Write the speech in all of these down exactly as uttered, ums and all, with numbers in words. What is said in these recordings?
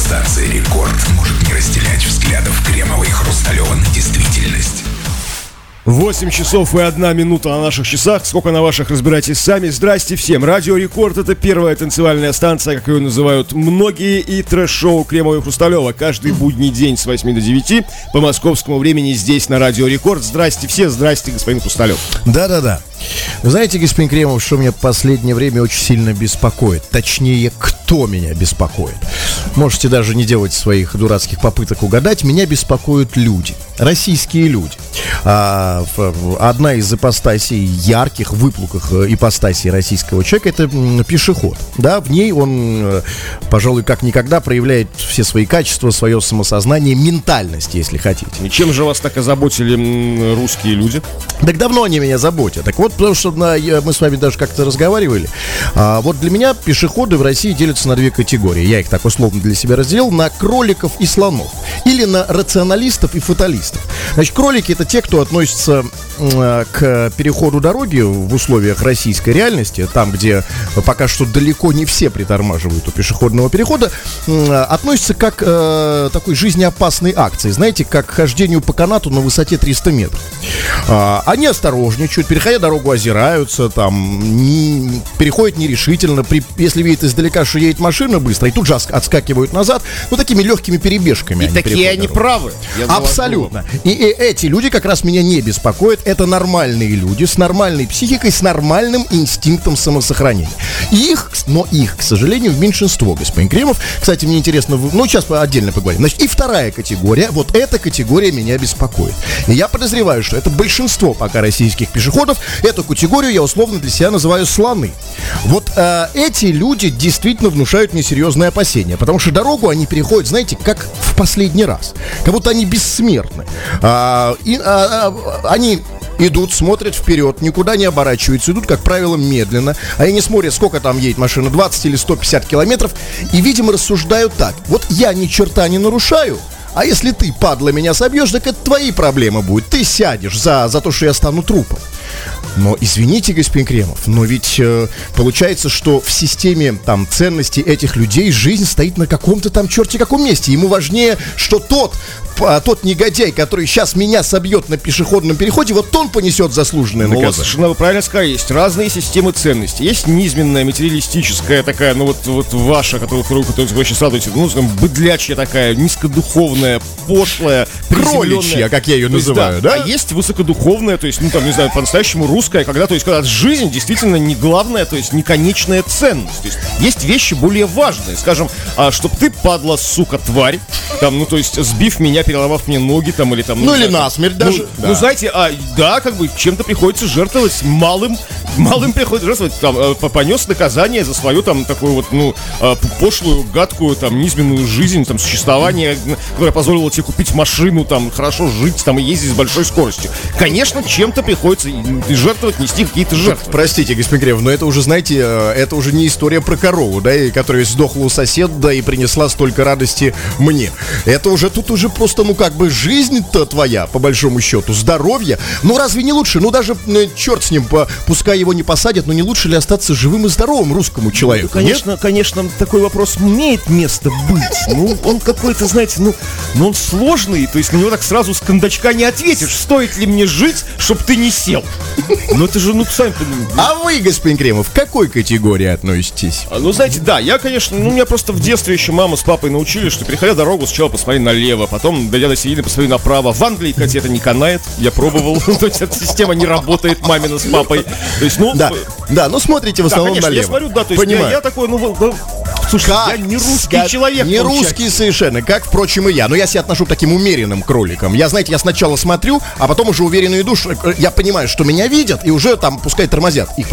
Радиостанция «Рекорд» может не разделять взглядов Кремова и Хрусталева на действительность. восемь часов и одна минута на наших часах. Сколько на ваших, разбирайтесь сами. Здрасте всем. Радио Рекорд — это первая танцевальная станция, как ее называют многие, и трэш-шоу Кремова и Хрусталева. Каждый будний день с восьми до девяти по московскому времени здесь, на Радио Рекорд. Здрасте все. Здрасте, господин Хрусталев. Да-да-да. Вы знаете, господин Кремов, что меня в последнее время очень сильно беспокоит? Точнее, кто меня беспокоит? Можете даже не делать своих дурацких попыток угадать. Меня беспокоят люди. Российские люди. А, одна из ипостасей, ярких, выпуклых ипостасей российского человека — это пешеход. Да, в ней он, пожалуй, как никогда проявляет все свои качества, свое самосознание, ментальность, если хотите. И чем же вас так озаботили русские люди? Так давно они меня заботят. Так вот, потому что на, мы с вами даже как-то разговаривали. А, вот для меня пешеходы в России делятся на две категории. Я их так условно для себя разделил: на кроликов и слонов. Или на рационалистов и фаталистов. Значит, кролики — это те, кто относится э, к переходу дороги в условиях российской реальности, там, где пока что далеко не все притормаживают у пешеходного перехода, э, относятся как э, такой жизнеопасной акции, знаете, как к хождению по канату на высоте триста метров. Э, они осторожничают, переходя дорогу, озираются, там, не, переходят нерешительно, при, если видят издалека, что едет машина быстро, и тут же отскакивают назад, ну, такими легкими перебежками. И они такие они правы. Абсолютно. И, и эти люди как раз меня не беспокоят. Это нормальные люди с нормальной психикой, с нормальным инстинктом самосохранения. Их, но их, к сожалению, меньшинство, господин Кремов. Кстати, мне интересно, ну, сейчас отдельно поговорим. Значит, и вторая категория, вот эта категория меня беспокоит. И я подозреваю, что это большинство пока российских пешеходов. Эту категорию я условно для себя называю слоны. Вот э, эти люди действительно внушают мне серьезные опасения, потому что дорогу они переходят, знаете, как в последний раз. Как будто они бессмертны. А, и, а, а, они идут, смотрят вперед, никуда не оборачиваются, идут, как правило, медленно. Они не смотрят, сколько там едет машина, двадцать или сто пятьдесят километров. И, видимо, рассуждают так: вот я ни черта не нарушаю, а если ты, падла, меня собьешь, так это твои проблемы будет. Ты сядешь за, за то, что я стану трупом. Но, извините, господин Кремов, но ведь э, получается, что в системе там ценностей этих людей жизнь стоит на каком-то там черте каком месте. Ему важнее, что тот, а, тот негодяй, который сейчас меня собьет на пешеходном переходе, вот он понесет заслуженное ну, наказание. Вот, совершенно вы правильно сказали, есть разные системы ценностей. Есть низменная, материалистическая такая, ну вот, вот ваша, которую, которую вы сейчас радуете, ну, там, быдлячья такая, низкодуховная, пошлая, кроличья, как я ее то есть, называю, да? да? А есть высокодуховная, то есть, ну, там, не знаю, по-настоящему русская, когда, то есть, когда жизнь действительно не главная, то есть, не конечная ценность. То есть, есть вещи более важные. Скажем, а, чтоб ты, падла, сука, тварь, там, ну, то есть, сбив меня, переломав мне ноги, там, или там... Ну, ну или знаю, насмерть ну, даже. Ну, да. знаете, а, да, как бы, чем-то приходится жертвовать, малым, малым приходится жертвовать, там, понес наказание за свою, там, такую вот, ну, пошлую, гадкую, там, низменную жизнь, там, существование, которое позволило тебе купить машину, там, хорошо жить, там, и ездить с большой скоростью. Конечно, чем-то приходится жертвовать, нести какие-то жертвы. Простите, господин Кремов, но это уже, знаете, это уже не история про корову, да, которая сдохла у соседа и принесла столько радости мне. Это уже, тут уже просто, ну, как бы жизнь-то твоя, по большому счету, здоровье. Ну, разве не лучше? Ну, даже, ну, черт с ним, пускай его не посадят, но не лучше ли остаться живым и здоровым русскому человеку? Ну, конечно, нет? Конечно, такой вопрос имеет место быть. Ну, он какой-то, знаете, ну, ну, он сложный, то есть на него так сразу с кондачка не ответишь. Стоит ли мне жить, чтоб ты не сел? Ну, это же, ну, сами понимаете. А вы, господин Кремов, к какой категории относитесь? А, ну, знаете, да, я, конечно, ну, меня просто в детстве еще мама с папой научили, что, переходя дорогу, сначала посмотри налево, потом, дойдя до середины, посмотри направо. В Англии, кстати, это не канает, я пробовал. То есть эта система не работает, мамина с папой. То есть, ну... Да, да, ну, смотрите в основном налево. я смотрю, да, то есть я такой, ну... Слушай, я не русский человек. Не русский совершенно, как, впрочем, и я. Но я себя отношу к таким умеренным кроликам. Я, знаете, я сначала смотрю, а потом уже уверенно иду, что я понимаю, что меня видят, и уже там, пускай тормозят их.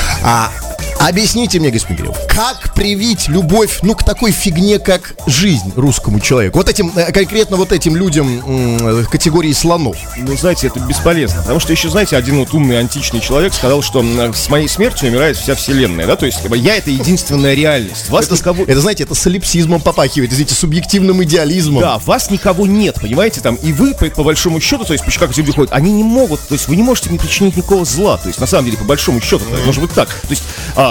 А объясните мне, господин Кирилл, как привить любовь, ну, к такой фигне, как жизнь русскому человеку? Вот этим, конкретно вот этим людям м- категории слонов. Ну, знаете, это бесполезно. Потому что еще, знаете, один вот умный античный человек сказал, что с моей смертью умирает вся вселенная, да? То есть, как бы, я — это единственная реальность. Вас это, никого... это, знаете, это солипсизмом попахивает, извините, субъективным идеализмом. Да, вас никого нет, понимаете, там, и вы, по, по большому счету, то есть, как эти люди ходят, они не могут, то есть, вы не можете не причинить никакого зла, то есть, на самом деле, по большому счету, это может быть так. То есть, а,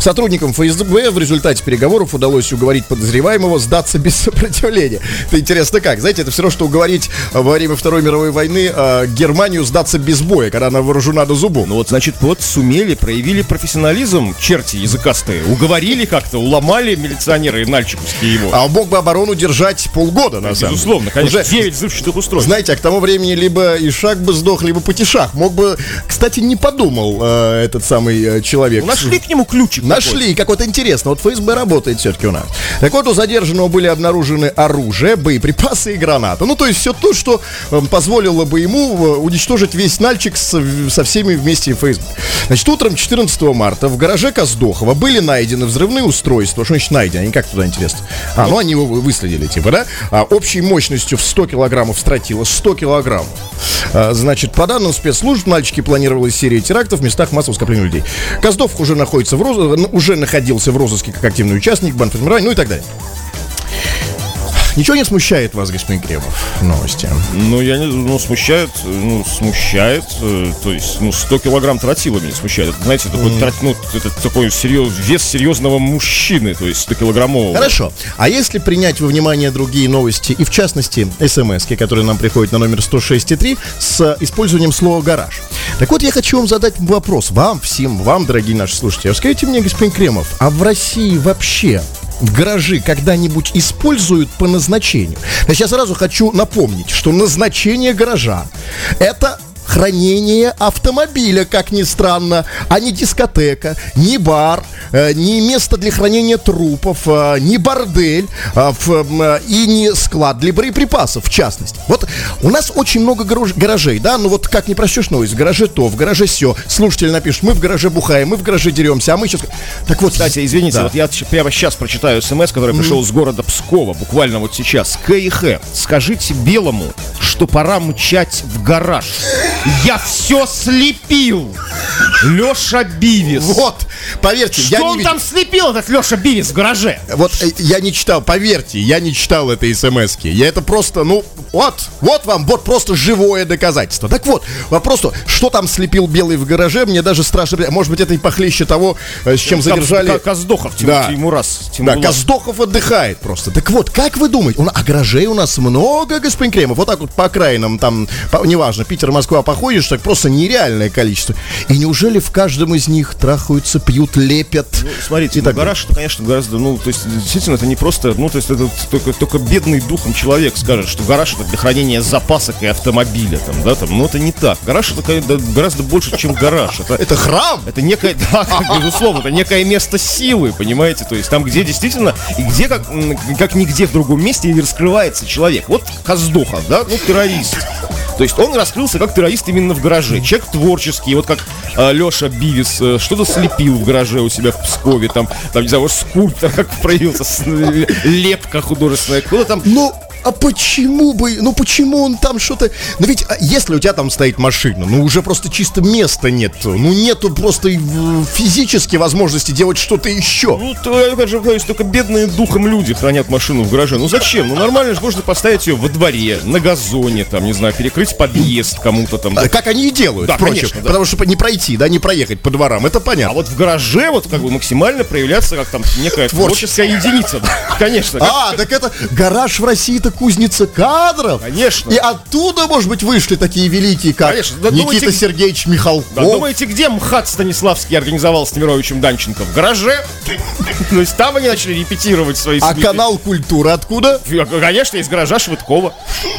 Сотрудникам ФСБ в результате переговоров удалось уговорить подозреваемого сдаться без сопротивления. Это интересно как? Знаете, это все равно, что уговорить во время Второй мировой войны э, Германию сдаться без боя, когда она вооружена до зубов. Ну вот, значит, вот сумели, проявили профессионализм, черти языкастые. Уговорили как-то, уломали милиционеры нальчиковские его. А он мог бы оборону держать полгода, на самом деле. Безусловно, конечно, Уже, девять взрывчатых устройств. знаете, а к тому времени либо Ишак бы сдох, либо Патишах. Мог бы, кстати, не подумал э, этот самый э, человек. Ну, нашли к нему ключик. Нашли, как-то интересно. Вот ФСБ работает все-таки у нас. Так вот, у задержанного были обнаружены оружие, боеприпасы и граната. Ну, то есть все то, что э, позволило бы ему э, уничтожить весь Нальчик с, со всеми вместе ФСБ. Значит, утром четырнадцатого марта в гараже Коздохова были найдены взрывные устройства. Что значит найдены? Они как туда, интересно? А, ну они его выследили, типа, да? А, общей мощностью в сто килограммов стратила. сто килограммов. А, значит, по данным спецслужб, Нальчике планировалась серия терактов в местах массового скопления людей. Коздов уже находится в роз... уже находился в розыске как активный участник бандформирования, ну и так далее. Ничего не смущает вас, господин Кремов, новости? Ну, я не, ну, смущает, ну, смущает, э, то есть, ну, сто килограмм тротила меня смущает. Это, знаете, такой, mm. ну, это такой серьез, вес серьезного мужчины, то есть сто килограммового. Хорошо. А если принять во внимание другие новости, и в частности, смс-ки, которые нам приходят на номер сто шесть и три с использованием слова «гараж». Так вот, я хочу вам задать вопрос, вам всем, вам, дорогие наши слушатели. Скажите мне, господин Кремов, а в России вообще гаражи когда-нибудь используют по назначению? Значит, я сразу хочу напомнить, что назначение гаража — это хранение автомобиля, как ни странно, а не дискотека, не бар, э, не место для хранения трупов, э, не бордель э, в, э, и не склад для боеприпасов, в частности. Вот у нас очень много гараж, гаражей, да, ну вот как не прочтешь новость, в гараже то, в гараже сё. Слушатели напишут, мы в гараже бухаем, мы в гараже деремся, а мы сейчас... Так вот, кстати, извините, да. вот я прямо сейчас прочитаю смс, который пришел с города Пскова, буквально вот сейчас. КХ, скажите Белому, что пора мчать в гараж. Я все слепил. Леша Бивис. Вот, поверьте, что я он не там слепил, этот Леша Бивис в гараже? Вот э, я не читал, поверьте, я не читал этой смс-ки. Я это просто, ну, вот, вот вам, вот просто живое доказательство. Так вот, вопрос, что там слепил Белый в гараже, мне даже страшно. Может быть, это и похлеще того, с чем там задержали... Коздохов, да. Тимурас. Да, Коздохов отдыхает просто. Так вот, как вы думаете, у нас, а гаражей у нас много, господин Кремов, вот так вот по окраинам, там, по, неважно, Питер, Москва, походишь, так просто нереальное количество. И неужели в каждом из них трахаются, пьют, лепят? Ну, смотрите, ну, гараж, это, конечно, гораздо, ну, то есть, действительно, это не просто, ну, то есть, это только, только бедный духом человек скажет, что гараж это для хранения запасок и автомобиля, там, да, там, но это не так. Гараж это гораздо больше, чем гараж. Это, это храм? Это некое, да, безусловно, это некое место силы, понимаете, то есть, там, где действительно, и где, как, как нигде в другом месте и раскрывается человек. Вот Коздохов, да, ну, террорист. То есть он раскрылся как террорист именно в гараже. Человек творческий, вот как э, Леша Бивис э, что-то слепил в гараже у себя в Пскове, там, там не знаю, скульптор как проявился, с, э, лепка художественная, кто-то там... Ну, а почему бы, ну почему он там что-то... Ну ведь, если у тебя там стоит машина, ну уже просто чисто места нет, ну нету просто физически возможности делать что-то еще. Ну, то, я же говорю, только бедные духом люди хранят машину в гараже. Ну зачем? Ну нормально же можно поставить ее во дворе, на газоне, там, не знаю, перекрыть подъезд кому-то там. А, как они и делают, да, впрочем, конечно, да. Потому что не пройти, да, не проехать по дворам, это понятно. А вот в гараже вот как бы максимально проявляться как там некая творческая единица, да, конечно. А, так это гараж в России-то кузница кадров. Конечно. И оттуда, может быть, вышли такие великие, как Конечно. Да, Никита думаете, Сергеевич Михалков. Да, думаете, где МХАТ Станиславский организовал с Немировичем Данченко? В гараже. То есть там они начали репетировать свои... А канал «Культура» откуда? Конечно, из гаража Швыдкова.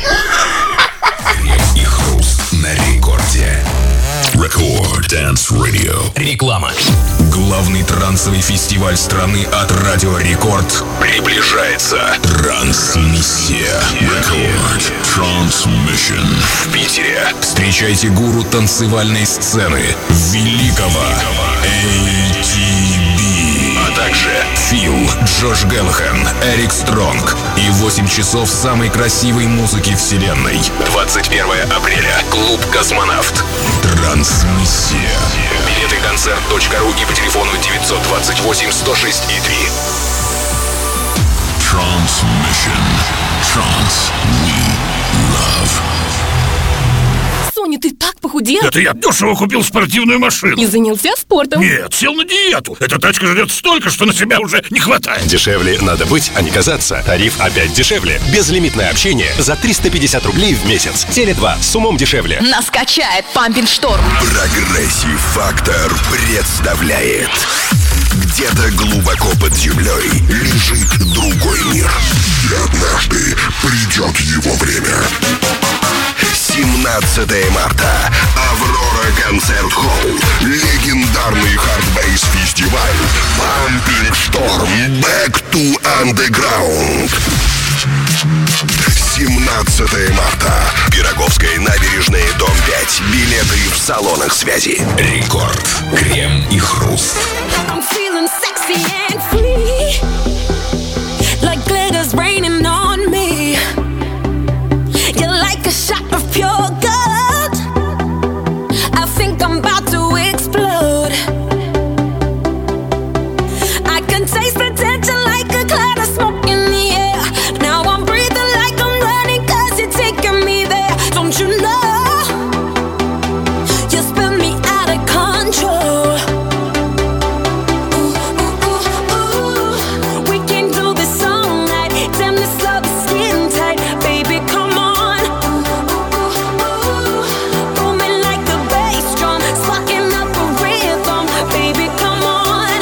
И хруст на рекорде. Record Dance Radio. Реклама. Главный трансовый фестиваль страны от Радио Рекорд приближается. Трансмиссия. Рекорд Transmission. В Питере. Встречайте гуру танцевальной сцены великого эй ти би. А также Фил, Джош Гэллахан, Эрик Стронг и восемь часов самой красивой музыки вселенной. двадцать первого апреля. Клуб «Космонавт». Трансмиссия. Билеты концерт точка ру и по телефону девятьсот двадцать восемь сто шесть и три. Transmission. Trans we love. Соня, ты так похудел. Это я дешево купил спортивную машину. И занялся спортом. Нет, сел на диету. Эта тачка жрет столько, что на себя уже не хватает. Дешевле надо быть, а не казаться. Тариф опять дешевле. Безлимитное общение за триста пятьдесят рублей в месяц. Теле два с умом дешевле. Нас качает Пампин Шторм. Прогрессив Фактор представляет. Где-то глубоко под землей лежит другой мир. И однажды придет его время. семнадцатого марта. Аврора Концерт-Холл. Легендарный хардбейс-фестиваль Pumping Storm Back to Underground. семнадцатого марта. Пироговская набережная, дом пять. Билеты в салонах связи. Рекорд. Крем и хруст. I'm feeling sexy and free, like glitter's raining on me. You're like a shot of pure gold. I think I'm about to explode. I can taste the tension like a cloud of smoke in the air. Now I'm breathing like I'm running 'cause you're taking me there. Don't you know? You spin me out of control. We can do this all night. Damn, this love is skin tight. Baby, come on. Booming like a bass drum, sparking up a rhythm. Baby, come on.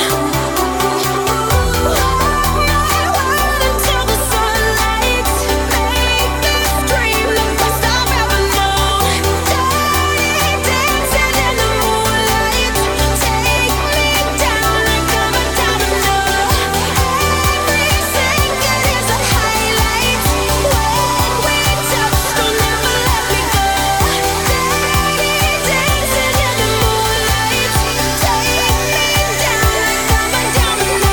Until the sunlight. Make this dream the best I've ever known. Dirty dancing in the moonlight. Take me down like I'm a domino. Every second is a highlight. When we touch, don't never let me go. Dirty dancing in the moonlight. Take me down like I'm a domino.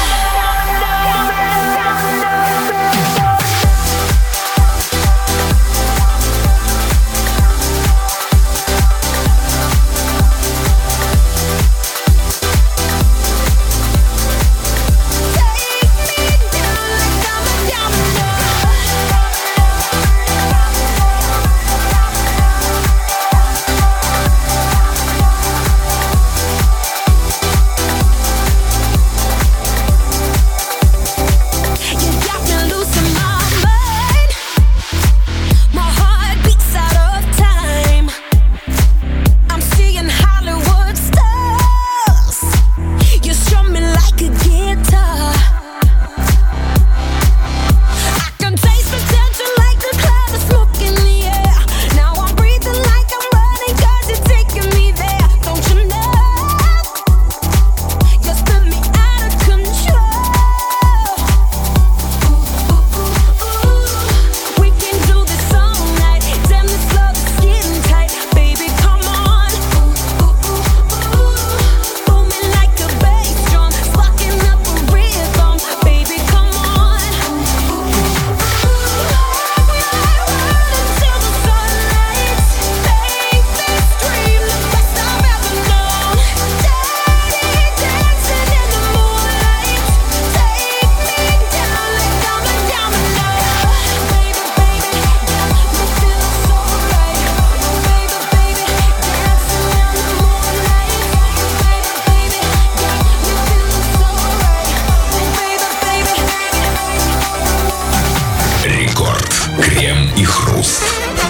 You got me losing my mind. My heart beats out of time. I'm seeing Hollywood stars. You strum me like a guitar. I can taste the tension like a cloud of smoke in the air. Now I'm breathing like I'm running 'cause you're taking me there. Don't you know? You spin me out of control. We can do this all night. Damn, this love is getting tight. Baby, come on. Booming like a bass drum, sparking up a rhythm. Baby, come on. Until the sunlight. Make this dream the best I've ever known. Dirty dancing in the moonlight. Take me down like I'm a domino. Baby, baby, got me feeling so right. Baby, baby, dancing in the moonlight. Baby, baby, got me feeling so right. Baby, baby. Рекорд. Крем и хруст.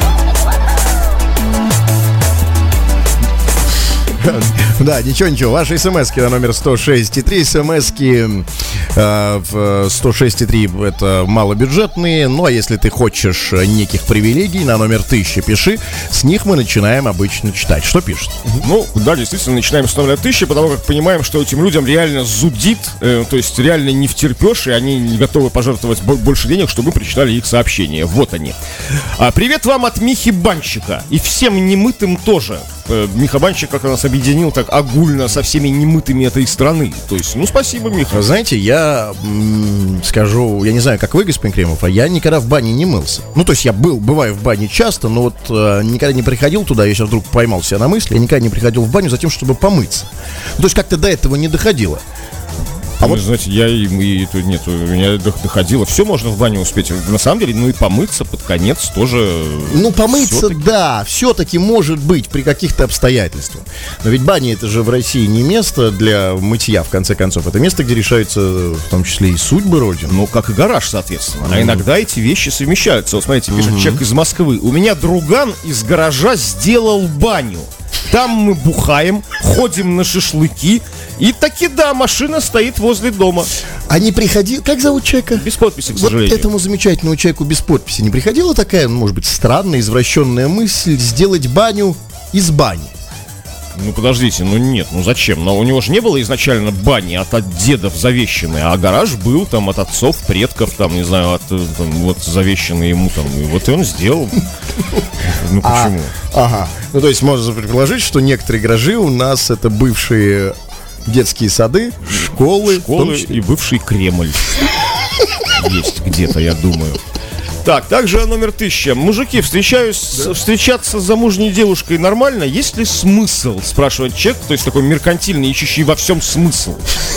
Да, ничего, ничего. Ваши смски на номер сто шесть и три. Смски э, в сто шесть и три это малобюджетные. Ну, а если ты хочешь неких привилегий, на номер тысяча пиши. С них мы начинаем обычно читать. Что пишет? Ну, да, действительно, начинаем с номера тысячи, потому как понимаем, что этим людям реально зудит, э, то есть реально не втерпешь, и они не готовы пожертвовать бо- больше денег, чтобы мы прочитали их сообщения. Вот они. А, привет вам от Михи Банщика. И всем немытым тоже. Э, Миха Банщик как нас объединил так огульно со всеми немытыми этой страны. То есть, ну, спасибо, Миха. Знаете, я м, скажу, я не знаю, как вы, господин Кремов, а я никогда в бане не мылся. Ну, то есть я был, бываю в бане часто, но вот э, никогда не приходил туда, я сейчас вдруг поймал себя на мысли, я никогда не приходил в баню за тем, чтобы помыться. Ну, то есть как-то до этого не доходило. А Ну, вот знаете, я и, и тут нет, у меня дох- доходило. Все можно в баню успеть. На самом деле, ну и помыться под конец тоже. Ну, помыться, всё-таки. да, все-таки может быть при каких-то обстоятельствах. Но ведь баня это же в России не место для мытья, в конце концов. Это место, где решаются в том числе и судьбы Родины. Ну, как и гараж, соответственно. А иногда эти вещи совмещаются. Вот смотрите, пишет человек из Москвы. У меня друган из гаража сделал баню. Там мы бухаем, ходим на шашлыки. И таки да, машина стоит возле дома. А не приходил... Как зовут человека? Без подписи, к Вот сожалению. этому замечательному человеку без подписи не приходила такая, ну, может быть, странная, извращенная мысль сделать баню из бани? Ну, подождите, ну нет, ну зачем? Но у него же не было изначально бани от, от дедов завещанной, а гараж был там от отцов, предков, там, не знаю, от э, там, вот завещанный ему там. И вот и он сделал. Ну почему? Ага. Ну, то есть можно предположить, что некоторые гаражи у нас это бывшие детские сады, школы. в том Школы числе. и бывший Кремль. Есть где-то, я думаю. Так, также номер тысяча. Мужики, встречаюсь, встречаться с замужней девушкой нормально? Есть ли смысл? Спрашивает человек, то есть такой меркантильный, ищущий во всем смысл.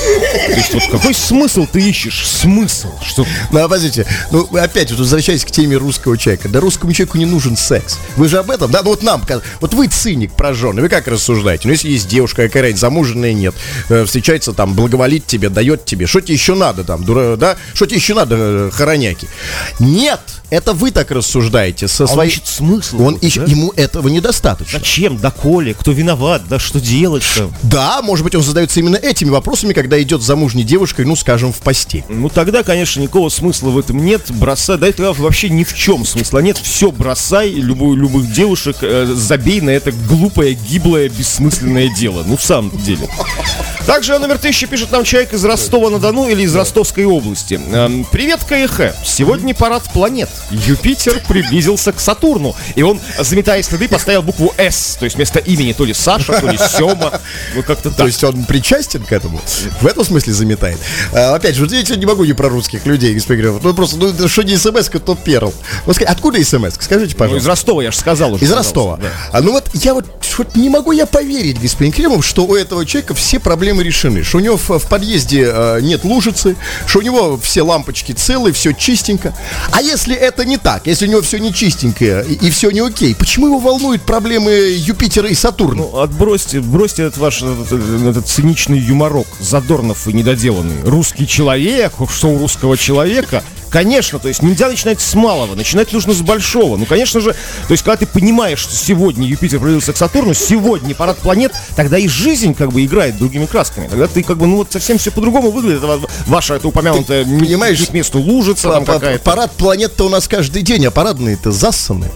То есть вот какой смысл ты ищешь? Смысл? Что? Ну, а подождите, ну, опять вот возвращаясь к теме русского человека. Да русскому человеку не нужен секс. Вы же об этом, да? Ну, вот нам, вот вы циник прожженный, вы как рассуждаете? Ну, если есть девушка какая-нибудь, замуженная нет, э, встречается там, благоволит тебе, дает тебе, что тебе еще надо там, дура, да? Что тебе еще надо, э, хороняки? Нет! Это вы так рассуждаете со Он своей... ищет смысл. Он вот, ищет, да? ему этого недостаточно. Зачем? Доколе? Кто виноват? Да что делать-то? Да, может быть, он задается именно этими вопросами, когда идет с замужней девушкой, ну, скажем, в постель. Ну тогда, конечно, никакого смысла в этом нет. Бросай, да это вообще ни в чем смысла нет. Все бросай, любую, любых девушек, э, забей на это глупое, гиблое, бессмысленное дело. Ну в самом деле. Также номер тысяча пишет нам человек из Ростова-на-Дону или из Ростовской области. Эм, Привет, КХ. Сегодня парад планет. Юпитер приблизился к Сатурну. И он, заметая следы, поставил букву «С». То есть вместо имени то ли Саша, то ли Сема. Ну как-то То так. есть он причастен к этому? В этом смысле заметает. А, опять же, вот видите, не могу не про русских людей, господин Григорьев. Ну просто, ну что не смс-ка, то перл. Вот скажите, откуда смс? Скажите, Ну, из пожалуйста. Ростова, я же сказал уже. Из пожалуйста, Ростова. да. А ну вот я вот, вот не могу я поверить, господин Кремов, что у этого человека все проблемы решены. Что у него в, в подъезде э, нет лужицы, что у него все лампочки целые, все чистенько. А если это не так, если у него все не чистенькое и, и все не окей, почему его волнуют проблемы Юпитера и Сатурна? Ну, отбросьте, бросьте этот ваш этот, этот циничный юморок, Задорнов и недоделанный. Русский человек, что у русского человека? Конечно, то есть нельзя начинать с малого, начинать нужно с большого. Ну, конечно же, то есть когда ты понимаешь, что сегодня Юпитер приблизился к Сатурну, сегодня парад планет, тогда и жизнь как бы играет другими красками. Тогда ты как бы, ну вот совсем все по-другому выглядит. Это ваша, это упомянутая, Ты понимаешь, не к месту лужица там Па- па- какая-то. Парад планет-то у нас каждый день, а парадные-то зассаны.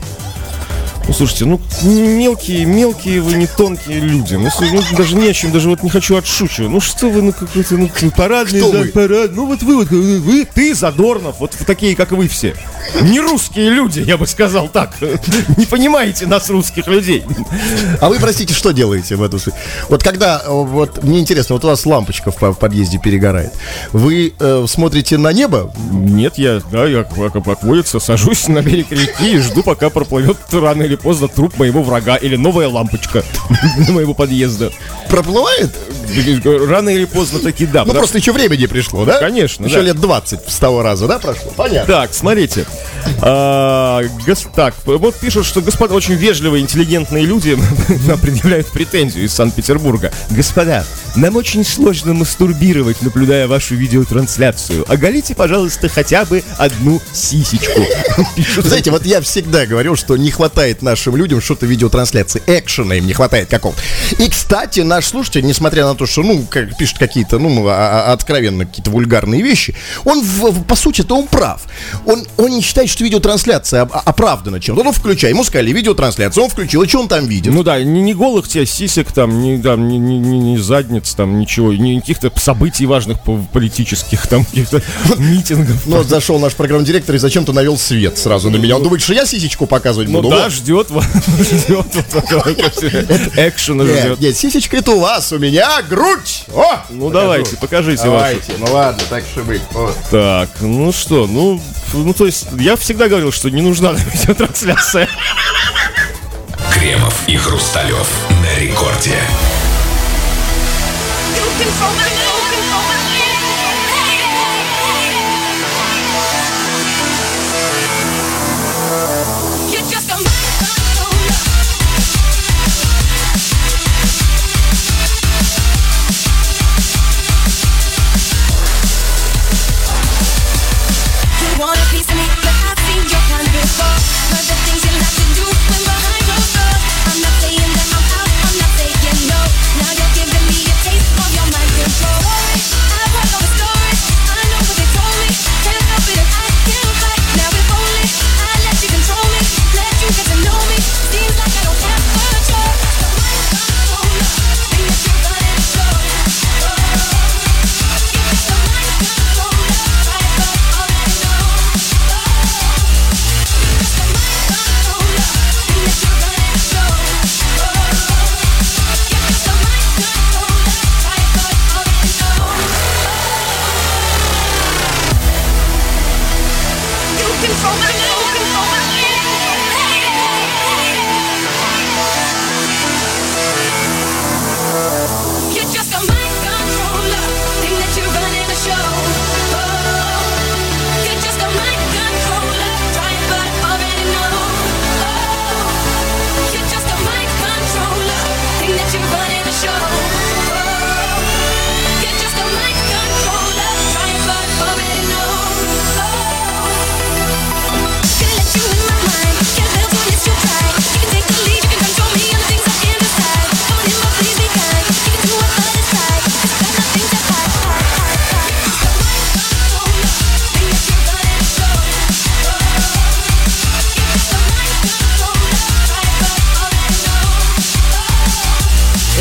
Ну, слушайте, ну, мелкие, мелкие вы, не тонкие люди. Ну, слушайте, ну, даже не о чем, даже вот не хочу отшучивать. Ну, что вы, ну, какой-то, ну, парадный, Кто да, вы? парад. Ну, вот вы, вот, вы, ты, Задорнов, вот такие, как вы все. Не русские люди, я бы сказал так. Не понимаете нас, русских людей. А вы, простите, что делаете в эту связь? Вот когда, э, вот мне интересно, вот у вас лампочка в, по- в подъезде перегорает, вы э, смотрите на небо? Нет, я, да, я, как, как водится, сажусь на берег реки и жду, пока проплывет рано или поздно труп моего врага или новая лампочка моего подъезда. Проплывает? Рано или поздно таки да. Ну, потому- просто еще время не пришло, да? Конечно, Еще да. лет двадцать с того раза, да, прошло? Понятно. Так, смотрите. А, гос- так, вот пишут, что господа очень вежливые, интеллигентные люди нам предъявляют претензию из Санкт-Петербурга. Господа, нам очень сложно мастурбировать, наблюдая вашу видеотрансляцию. Оголите, пожалуйста, хотя бы одну сисечку. Пишут. Знаете, вот я всегда говорил, что не хватает нашим людям что-то видеотрансляции, экшена им не хватает какого-то. И, кстати, наш слушатель, несмотря на то, что, ну, как, пишет какие-то, ну, а- а- откровенно какие-то вульгарные вещи, он, в- в- по сути-то, он прав. Он, он не считает, что видеотрансляция оп- оправдана чем-то. Ну, включай, ему сказали, видеотрансляцию, он включил, и что он там видит? Ну да, не, не голых тебя сисек, там, не, там, не, не, не, не задниц, там, ничего, не каких-то событий важных по- политических, там, каких-то митингов. Ну, вот зашел наш программный директор и зачем-то навел свет сразу на меня. Он думает, что я сисечку показывать Ну буду. да, Вот. ждет, вот, ждет вот такого, экшена Нет, ждет. нет, сисечка это у вас, у меня грудь. О! Ну давайте, покажите вашу. Давайте, ну ладно, так что быть. Вот. Так, ну что, ну, ну то есть, я всегда говорил, что не нужна видеотрансляция. Кремов и Хрусталев на рекорде. You control my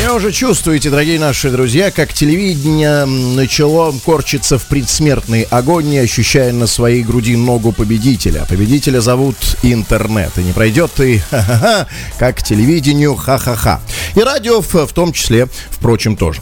Вы уже чувствуете, дорогие наши друзья, как телевидение начало корчиться в предсмертной агонии, ощущая на своей груди ногу победителя. Победителя зовут интернет. И не пройдет и ха-ха-ха, как телевидению ха-ха-ха. И радио в, в том числе, впрочем, тоже.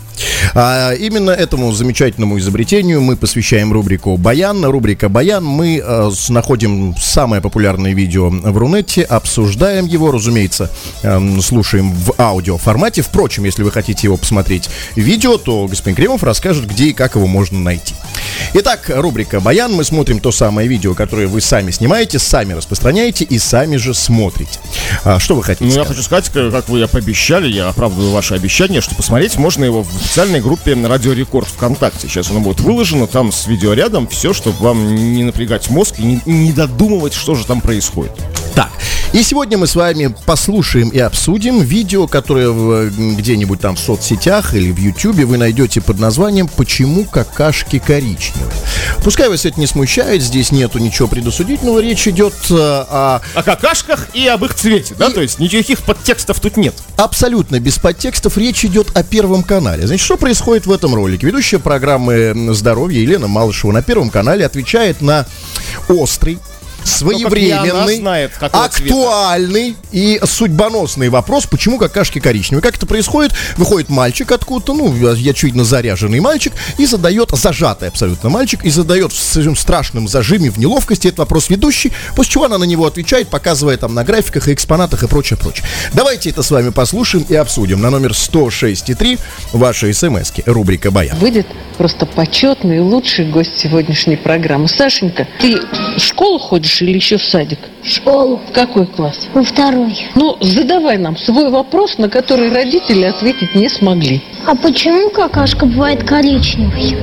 А именно этому замечательному изобретению мы посвящаем рубрику «Баян». Рубрика «Баян». Мы э, находим самое популярное видео в Рунете, обсуждаем его, разумеется, э, слушаем в аудиоформате. Впрочем, если вы хотите его посмотреть в видео, то господин Кремов расскажет, где и как его можно найти. Итак, рубрика «Баян». Мы смотрим то самое видео, которое вы сами снимаете, сами распространяете и сами же смотрите. А, что вы хотите Ну, сказать? я хочу сказать, как, как вы пообещали, я оправдываю ваше обещание, что посмотреть можно его в официальной группе «Радио Рекорд» ВКонтакте. Сейчас оно будет выложено, там с видеорядом все, чтобы вам не напрягать мозг и не, не додумывать, что же там происходит. Так, и сегодня мы с вами послушаем и обсудим видео, которое в, где-нибудь там в соцсетях или в Ютубе вы найдете под названием «Почему какашки коричневые?». Пускай вас это не смущает, здесь нету ничего предосудительного, речь идет э, о... О какашках и об их цвете, да? И- То есть никаких подтекстов тут нет. Абсолютно без подтекстов, речь идет о Первом канале. Значит, что происходит в этом ролике? Ведущая программы «Здоровье» Елена Малышева на Первом канале отвечает на острый, своевременный, она знает, какого актуальный и судьбоносный вопрос, почему какашки коричневые. Как это происходит? Выходит мальчик откуда-то, ну, я очевидно заряженный мальчик, и задает, зажатый абсолютно мальчик, и задает в своем страшном зажиме, в неловкости этот вопрос ведущий, после чего она на него отвечает, показывая там на графиках и экспонатах и прочее, прочее. Давайте это с вами послушаем и обсудим. На номер сто шесть и три ваши смски. Рубрика «Баян». Выйдет просто почетный и лучший гость сегодняшней программы. Сашенька, ты в школу ходишь или еще в садик? В школу. В какой класс? Во второй. Ну, задавай нам свой вопрос, на который родители ответить не смогли. А почему какашка бывает коричневой?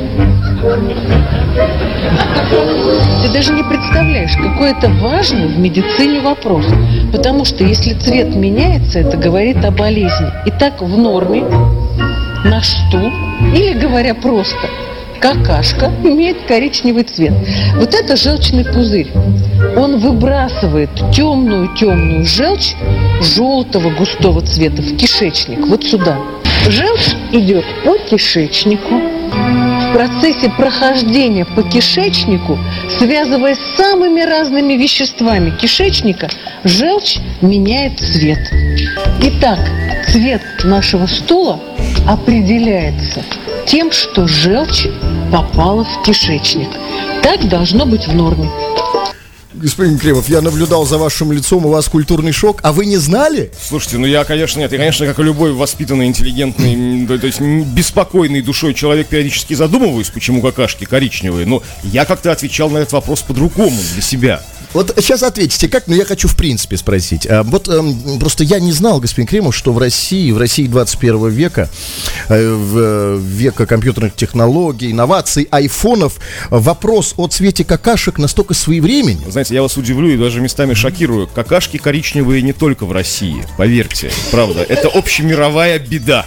Ты даже не представляешь, какой это важный в медицине вопрос. Потому что если цвет меняется, это говорит о болезни. Итак, в норме наш стул, или говоря просто, какашка имеет коричневый цвет. Вот это желчный пузырь. Он выбрасывает темную-темную желчь желтого густого цвета в кишечник, вот сюда. Желчь идет по кишечнику. В процессе прохождения по кишечнику, связываясь с самыми разными веществами кишечника, желчь меняет цвет. Итак, цвет нашего стула определяется тем, что желчь попала в кишечник. Так должно быть в норме. Господин Кремов, я наблюдал за вашим лицом, у вас культурный шок, а вы не знали? Слушайте, ну я, конечно, нет, я, конечно, как и любой воспитанный, интеллигентный, м, то, то есть м, беспокойный душой человек периодически задумываюсь, почему какашки коричневые, но я как-то отвечал на этот вопрос по-другому для себя. Вот сейчас ответите, как, но я хочу в принципе спросить. А, вот эм, просто я не знал, господин Кремов, что в России, в России двадцать первого века, э, в э, века компьютерных технологий, инноваций, айфонов, вопрос о цвете какашек настолько своевременен. Знаете, я вас удивлю и даже местами шокирую. Какашки коричневые не только в России, поверьте, правда, это общемировая беда.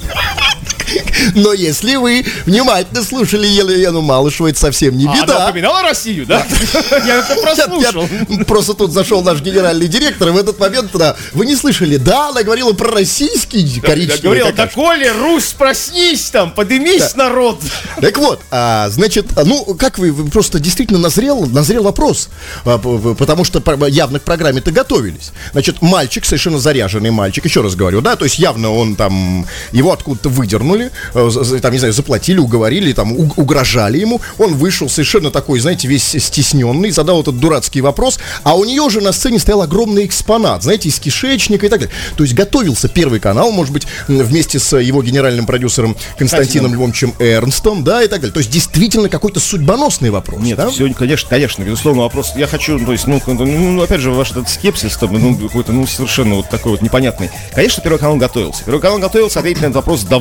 Но если вы внимательно слушали Елену Малышеву, это совсем не А она беда. упоминала Россию, да? Я это прослушал. Я- просто тут зашел наш генеральный директор, и в этот момент, да, вы не слышали, да, она говорила про российский коричневый Я говорил, да, какашки. Коля, Русь, проснись там, подымись, народ. Так вот, а, значит, а, ну, как вы, вы просто действительно назрел, назрел вопрос, а, п- п- потому что про- явно к программе-то готовились. Значит, мальчик, совершенно заряженный мальчик, еще раз говорю, да, то есть явно он там, его откуда-то выдернули, э, за- за- там, не знаю, заплатили, уговорили, там, у- угрожали ему, он вышел совершенно такой, знаете, весь стесненный, задал этот дурацкий вопрос, а у нее уже на сцене стоял огромный экспонат, знаете, из кишечника и так далее. То есть готовился Первый канал, может быть, м, вместе с его генеральным продюсером Константином Львовичем Эрнстом, да, и так далее. То есть действительно какой-то судьбоносный вопрос. Нет, да? все, конечно, конечно, безусловно, вопрос. Я хочу, то есть, ну, ну, ну, опять же, ваш этот скепсис, там, ну, какой-то, ну, совершенно вот такой вот непонятный. Конечно, Первый канал готовился. Первый канал готовился ответить на этот вопрос давно.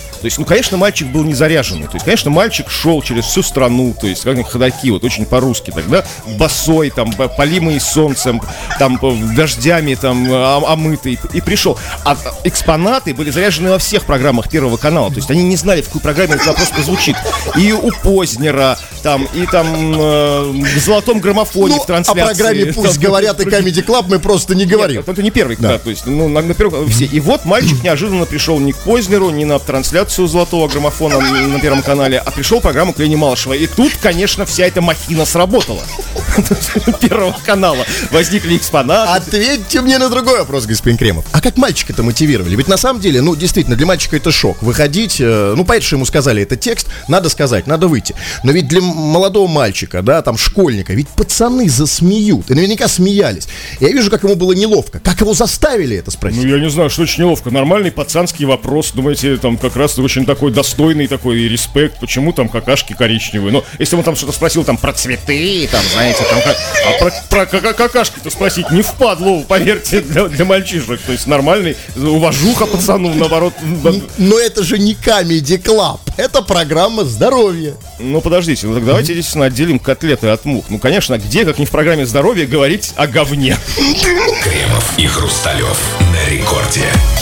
То есть, ну, конечно, мальчик был не заряженный. То есть, конечно, мальчик шел через всю страну, то есть, как ходаки, вот очень по-русски тогда, босой, там, полимый солнцем, там, дождями, там, омытый, и пришел. А экспонаты были заряжены во всех программах Первого канала. То есть, они не знали, в какой программе это вопрос прозвучит. И у Познера, там, и там э, в «Золотом граммофоне» Ну, в трансляции. о программе «Пусть там, говорят» и «Comedy Club» мы просто не говорим. Нет, это не первый, Да. да, то есть, ну, на, на первом все. И вот мальчик неожиданно пришел не к Познеру, не на трансляцию «Золотого граммофона» на Первом канале, а пришел в программу к Лене Малышевой. И тут, конечно, вся эта махина сработала. Первого канала. Возникли экспонаты. Ответьте мне на другой вопрос, господин Кремов. А как мальчика это мотивировали? Ведь на самом деле, ну, действительно, для мальчика это шок. Выходить, э, ну, понятно, что ему сказали, это текст, надо сказать, надо выйти. Но ведь для молодого мальчика, да, там, школьника, ведь пацаны засмеют. И наверняка смеялись. Я вижу, как ему было неловко. Как его заставили это спросить? Ну, я не знаю, что очень неловко. Нормальный пацанский вопрос. Думаете, там как раз очень такой достойный такой респект. Почему там какашки коричневые? Ну, если он там что-то спросил там про цветы, там, знаете, там, как... а про, про ка- какашки-то спросить не впадло, поверьте, для, для мальчишек. То есть нормальный, уважуха пацану, наоборот. Но это же не Comedy Club. Это программа здоровья. Ну, подождите, ну так давайте действительно отделим котлеты от мух. Ну, конечно, где, как не в программе здоровья, говорить о говне. Кремов и Хрусталев на рекорде.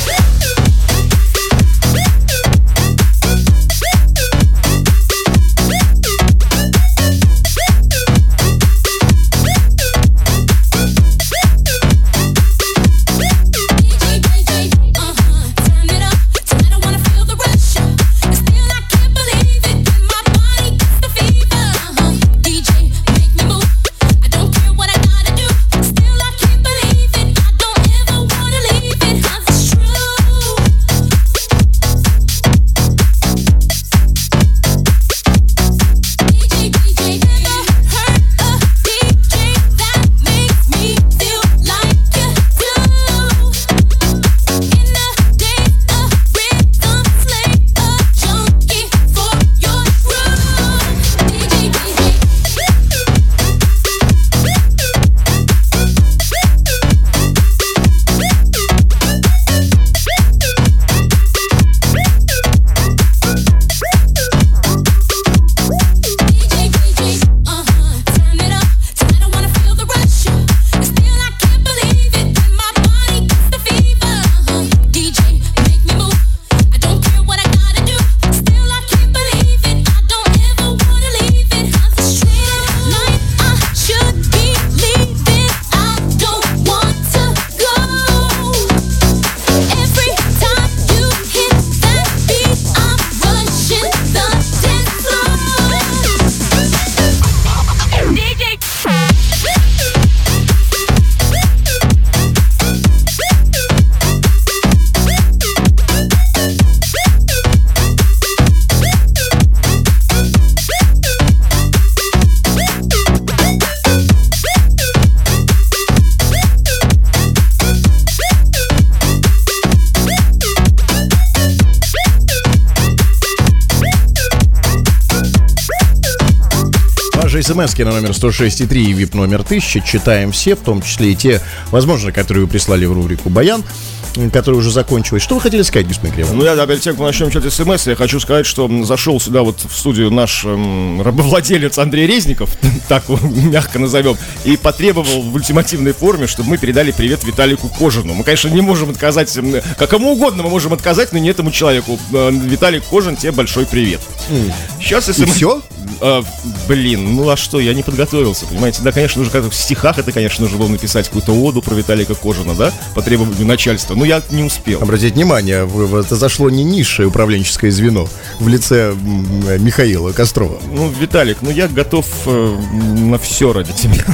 СМСки на номер сто шесть и три и вип номер тысяча читаем все, в том числе и те, возможно, которые вы прислали в рубрику «Баян», которая уже закончилась. Что вы хотели сказать, господин Кремов? Ну, я, перед тем, как мы начнем читать смс, я хочу сказать, что зашел сюда вот в студию наш эм, рабовладелец Андрей Резников, так его мягко назовем, и потребовал в ультимативной форме, чтобы мы передали привет Виталику Кожину. Мы, конечно, не можем отказать, как кому угодно мы можем отказать, но не этому человеку. Виталик Кожин, тебе большой привет. Mm. Сейчас смс... И все? А, блин, ну а что, я не подготовился, понимаете? Да, конечно, нужно как-то в стихах это, конечно, нужно было написать какую-то оду про Виталика Кожина, да, по требованию начальства, но я не успел. Обратите внимание, это зашло не низшее управленческое звено в лице Михаила Кострова. Ну, Виталик, ну я готов э, на все ради тебя.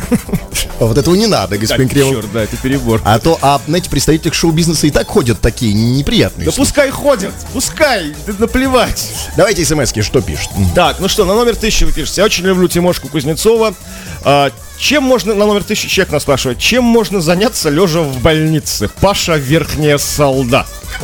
А вот этого не надо, господин так, Кремов. Черт, да, это перебор. А то, а, знаете, представители шоу-бизнеса и так ходят такие неприятные. Да пускай ходят, пускай, да наплевать. Давайте смс-ки, что пишут? Так, ну что, на номер тысяча вы пишете. Я очень люблю Тимошку Кузнецова. А, чем можно, на номер тысяча человек нас спрашивает, чем можно заняться лежа в больнице? Паша Верхняя Салда.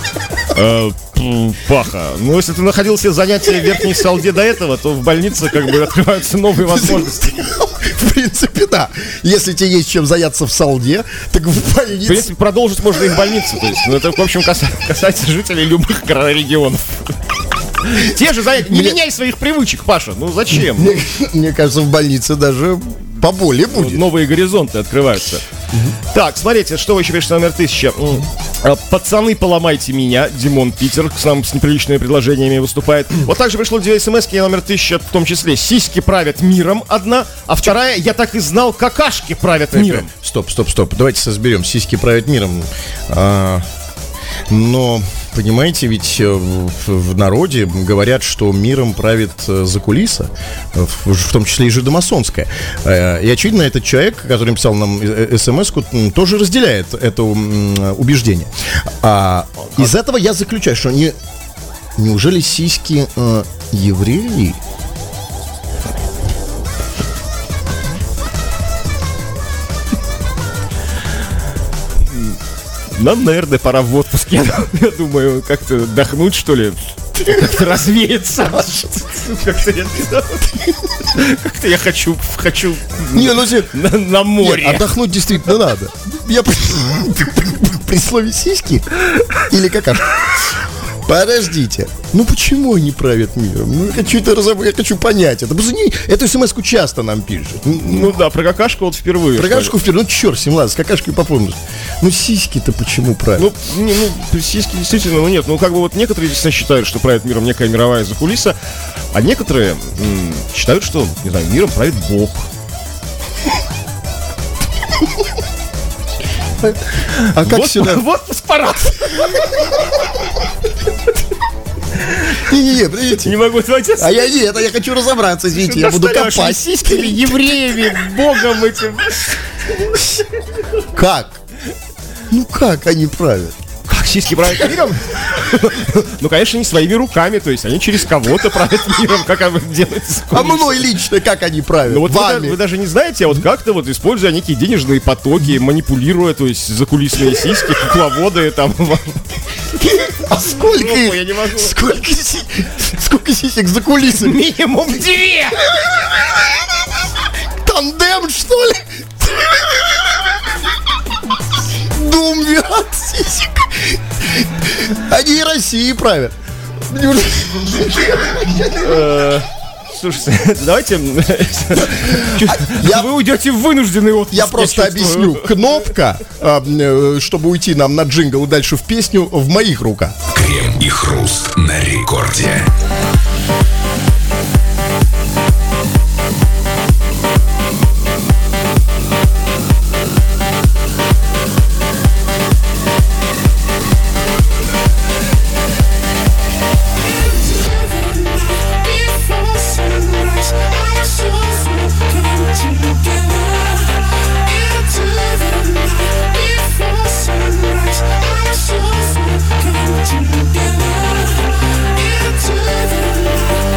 Э, Паха. Ну, если ты находил себе занятия в Верхней Салде до этого, то в больнице как бы открываются новые возможности. В принципе, да. Если тебе есть чем заняться в Салде, так в больнице... В принципе, продолжить можно и в больнице. То есть, ну, это, в общем, касается жителей любых регионов. Те же занятия. Не меняй своих привычек, Паша. Ну зачем? Мне, мне кажется, в больнице даже поболее будет. Новые горизонты открываются. Так, смотрите, что вы еще пишете, номер тысяча. М. А, Пацаны, поломайте меня. Димон Питер к нам с неприличными предложениями выступает. Вот также пришло две смс-ки, номер тысяча, в том числе. Сиськи правят миром, одна. А вторая, я так и знал, какашки правят миром. Стоп, стоп, стоп. Давайте разберем. Сиськи правят миром. А, но, понимаете, ведь э, в, в народе говорят, что миром правит э, закулиса, в, в том числе и жидомасонская. Э, И, очевидно, этот человек, который написал нам э, смс-ку, м, тоже разделяет это м, убеждение. А, из этого я заключаю, что не, неужели сиськи э, евреи? Нам, наверное, пора в отпуск. Я, я думаю, как-то отдохнуть, что ли. Как-то развеяться. Как-то я, как-то я хочу, хочу Не, ну, се- на, на море. Нет, отдохнуть действительно надо. Я при, при слове сиськи или какашка. Подождите. Ну почему они правят миром? Ну, я хочу это разобрать, я хочу понять это. Потому что не- эту смс-ку часто нам пишут. Ну, Ну да, про какашку вот впервые. про что ли. какашку вперед, ну черт с ним, ладно, с какашкой попомнишь. Ну сиськи-то почему правят? Ну, не, ну, сиськи действительно, ну нет, ну как бы вот некоторые действительно считают, что правит миром некая мировая закулиса, а некоторые м, считают, что, не знаю, миром правит Бог. а как вот, сюда? вот пора. Не-не-не, подождите. Не могу давайте. А я нет, а я хочу разобраться, извините, я буду Достали копать. сиськами, евреями, Богом этим. Как? Ну как они правят? Как сиськи правят миром? Ну, конечно, не своими руками, то есть они через кого-то правят миром, как это делается. А мной лично как они правят? Ну вот вы, да- Вами. вы даже не знаете, а вот как-то вот используя некие денежные потоки, манипулируя, то есть закулисные сиськи, кукловоды там. А сколько Ой, их? я не могу. Сколько, си- сколько сисек за кулисами? Минимум две! Тандем, что ли? Думвиат сисек. Они и России правят. Слушайте, давайте... я- Вы уйдете в вынужденный отпуск. Я просто чувствую. объясню. Кнопка, а, э, чтобы уйти нам на джингл и дальше в песню, в моих руках. Крем и хруст на рекорде. Together, into the night.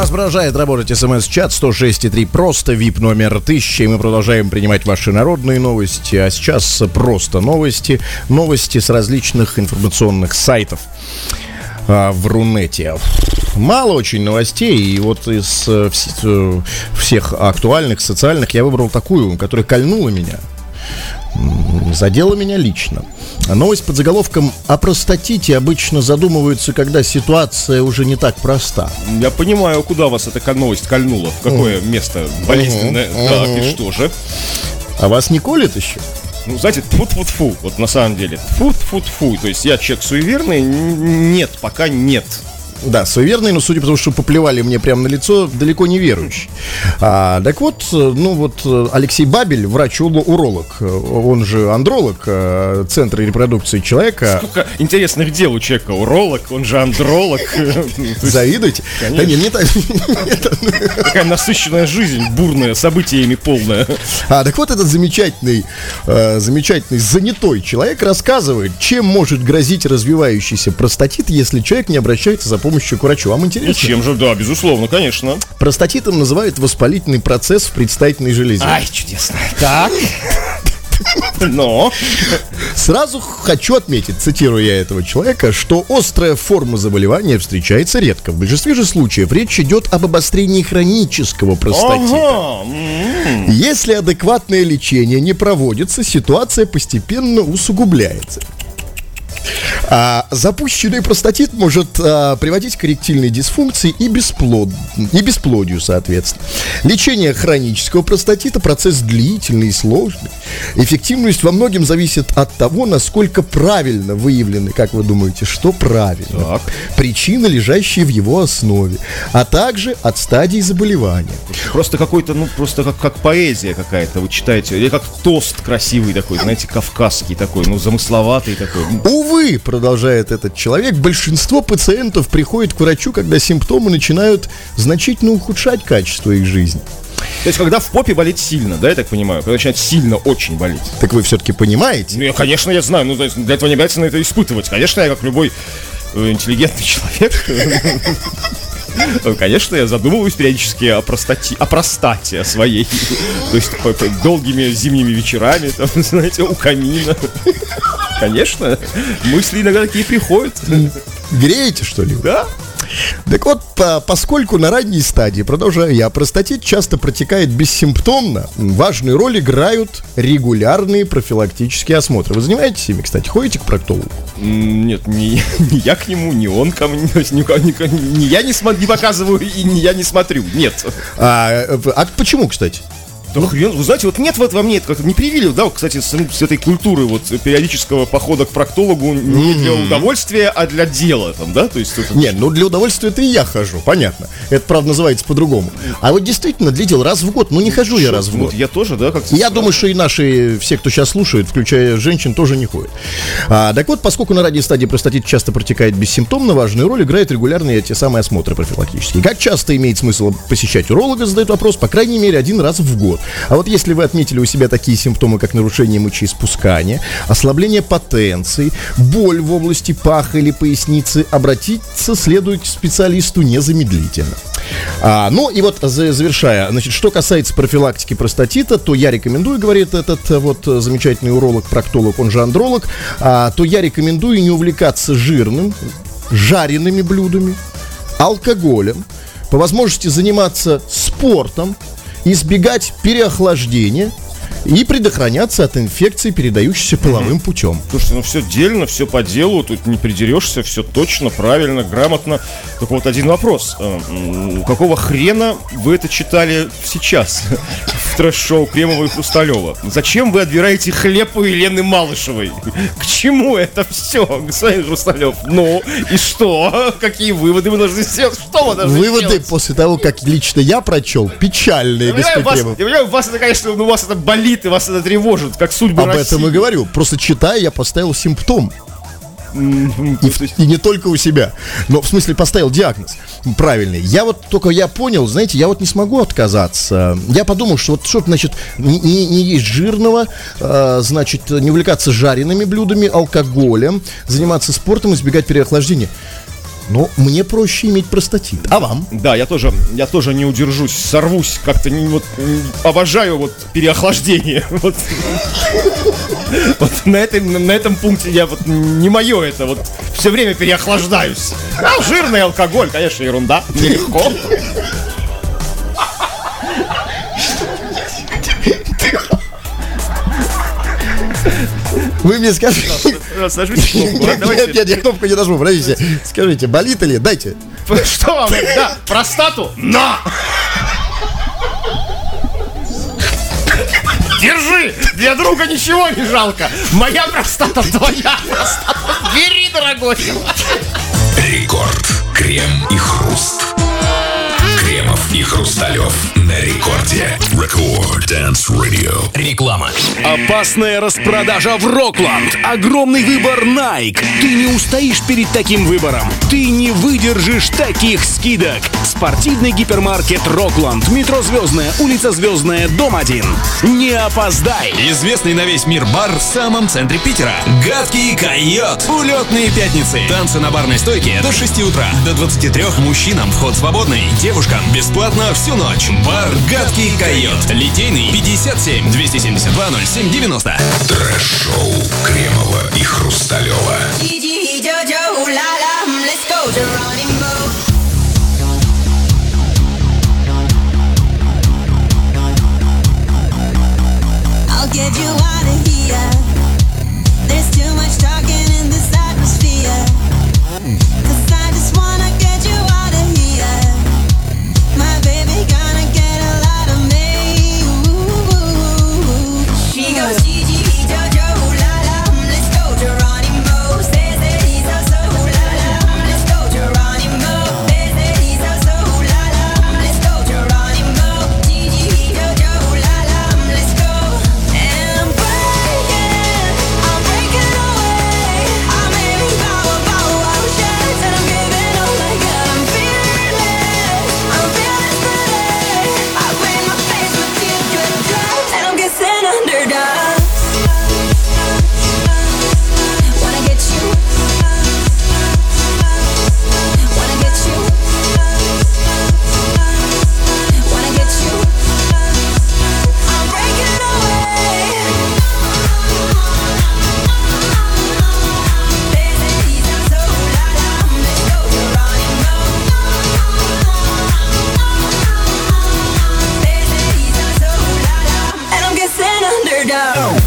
нас продолжает работать смс-чат сто шесть и три, просто вип номер тысяча, и мы продолжаем принимать ваши народные новости, а сейчас просто новости, новости с различных информационных сайтов а, в Рунете. Мало очень новостей, и вот из э, вс- всех актуальных, социальных я выбрал такую, которая кольнула меня, задела меня лично. Новость под заголовком: о простатите обычно задумываются, когда ситуация уже не так проста. Я понимаю, куда вас эта новость кольнула, в какое uh-huh. место болезненное. Uh-huh. Так, uh-huh. и что же? А вас не колет еще? Ну, знаете, тьфу-тьфу-тьфу, вот на самом деле. Тьфу-тьфу-тьфу, то есть я человек суеверный? Нет, пока нет. Да, суеверный, но судя по тому, что поплевали мне прямо на лицо, далеко не верующий. А, так вот, ну вот Алексей Бабель, врач-уролог, он же андролог Центра репродукции человека. Сколько интересных дел у человека. Уролог, он же андролог. Завидуете? Да нет, не так. Такая насыщенная жизнь, бурная, событиями полная. А, так вот этот замечательный, замечательный занятой человек рассказывает, чем может грозить развивающийся простатит, если человек не обращается за помощью к врачу. Вам интересно? И чем же, да, безусловно, конечно. Простатитом называют воспалительный процесс в предстательной железе. Ай, чудесно. Так. Но сразу хочу отметить, цитирую я этого человека, что острая форма заболевания встречается редко. В большинстве же случаев речь идет об обострении хронического простатита. Ага. Если адекватное лечение не проводится, ситуация постепенно усугубляется. А, запущенный простатит может а, приводить к эректильной дисфункции и, бесплод... и бесплодию, соответственно. Лечение хронического простатита – процесс длительный и сложный. Эффективность во многом зависит от того, насколько правильно выявлены, как вы думаете, что правильно, так. причины, лежащие в его основе, а также от стадии заболевания. Просто какой-то, ну, просто как, как поэзия какая-то, вы читаете, или как тост красивый такой, знаете, кавказский такой, ну, замысловатый такой. Увы, продолжает этот человек, большинство пациентов приходит к врачу, когда симптомы начинают значительно ухудшать качество их жизни. То есть, когда в попе болит сильно, да, я так понимаю? Когда начинает сильно очень болеть. Так вы все-таки понимаете? Ну, я, конечно, я знаю, ну, для этого не обязательно это испытывать. Конечно, я, как любой э, интеллигентный человек, конечно, я задумываюсь периодически о простате, о простате своей. То есть, долгими зимними вечерами, там, знаете, у камина. Конечно, мысли иногда такие приходят. Греете, что ли? Да. Так вот, по, поскольку на ранней стадии, продолжаю я, простатит часто протекает бессимптомно, важную роль играют регулярные профилактические осмотры. Вы занимаетесь ими, кстати? Ходите к проктологу? Нет, не, не я к нему, не он ко мне, не, не, не я не, см, не показываю и не я не смотрю, нет. А, а почему, кстати? Да ну, хрен, вы знаете, вот нет вот во мне, как-то не привили, да, кстати, с, с этой культуры вот периодического похода к проктологу не mm-hmm. для удовольствия, а для дела, там, да, то есть... Это... Нет, ну для удовольствия это и я хожу, понятно, это, правда, называется по-другому. А вот действительно, для дел раз в год, ну не хожу я раз в год. Вот я тоже, да, как-то... Я думаю, что и наши, все, кто сейчас слушает, включая женщин, тоже не ходят. А, так вот, поскольку на ранней стадии простатит часто протекает бессимптомно, важную роль играют регулярные те самые осмотры профилактические. Как часто имеет смысл посещать уролога, задает вопрос, по крайней мере, один раз в год. А вот если вы отметили у себя такие симптомы, как нарушение мочеиспускания, ослабление потенции, боль в области паха или поясницы, обратиться следует к специалисту незамедлительно. А, ну и вот завершая, значит, что касается профилактики простатита, то я рекомендую, говорит этот вот замечательный уролог-проктолог, он же андролог, а, то я рекомендую не увлекаться жирным, жареными блюдами, алкоголем, по возможности заниматься спортом, избегать переохлаждения и предохраняться от инфекций, передающихся половым путем. Слушайте, ну все дельно, все по делу, тут не придерешься, все точно, правильно, грамотно. Только вот один вопрос. Какого хрена вы это читали сейчас в трэш-шоу Кремова и Хрусталева? Зачем вы отбираете хлеб у Елены Малышевой? К чему это все, господин Хрусталев? Ну, и что? Какие выводы вы должны сделать? Что вы должны Выводы сделать? после того, как лично я прочел, печальные, господин Кремов. Я понимаю, вас это, конечно, у вас это болит, и вас это тревожит, как судьба Об России. этом и говорю. Просто читая, я поставил симптом. И, и не только у себя. Но, в смысле, поставил диагноз правильный. Я вот, только я понял, знаете, я вот не смогу отказаться. Я подумал, что вот что значит не, не есть жирного, а, значит, не увлекаться жареными блюдами, алкоголем, заниматься спортом, избегать переохлаждения. Ну, мне проще иметь простатит. А вам? Да, я тоже, я тоже не удержусь, сорвусь, как-то не, вот, м, обожаю вот переохлаждение. Вот, вот на, этом, на этом пункте я вот не мое это, вот все время переохлаждаюсь. А жирный алкоголь, конечно, ерунда, нелегко. Вы мне скажите... Нажмите кнопку, Нет, давайте. нет, я кнопку не нажму, подождите. Скажите, болит или? Дайте. Что вам? Да, простату? На! Держи! Для друга ничего не жалко. Моя простата, твоя простата. Бери, дорогой. Рекорд. Крем и хруст. Кремов и Хрусталев на рекорде. Рекорд Dance Radio. Реклама. Опасная распродажа в Рокланд. Огромный выбор Nike. Ты не устоишь перед таким выбором. Ты не выдержишь таких скидок. Спортивный гипермаркет Рокланд. Метро Звездная, улица Звездная, дом один. Не опоздай. Известный на весь мир бар в самом центре Питера. Гадкий койот. Улетные пятницы. Танцы на барной стойке до шести утра. До двадцати трёх мужчинам вход свободный. Девушкам бесплатно всю ночь. Бар Гадкий койот. Литейный пятьдесят семь двести семьдесят два ноль семь девяносто. Трэш-шоу Кремова и Хрусталева. I'll get you out of here. There's too much talking in this atmosphere. 'Cause I just wanna get you out of here. My baby gonna get a lot of me. Ooh. She goes Gigi, Jojo, la la, let's go Geronimo. Says that he's so so, la la, let's go Geronimo. Says that he's so so, la la, let's go Geronimo. Gigi, Jojo, la la, let's go. And I'm breaking, I'm breaking away. I'm aiming power, power, power shots, and I'm giving all I got. I'm fearless, I'm fearless today. I paint my face with teardrop drops, and I'm kissing underdogs. Wanna get you, wanna get you, wanna get you. I'm breaking away. There's a he's not so la la, let's go Geronimo. There's a he's not so la la, and I'm kissing underdog.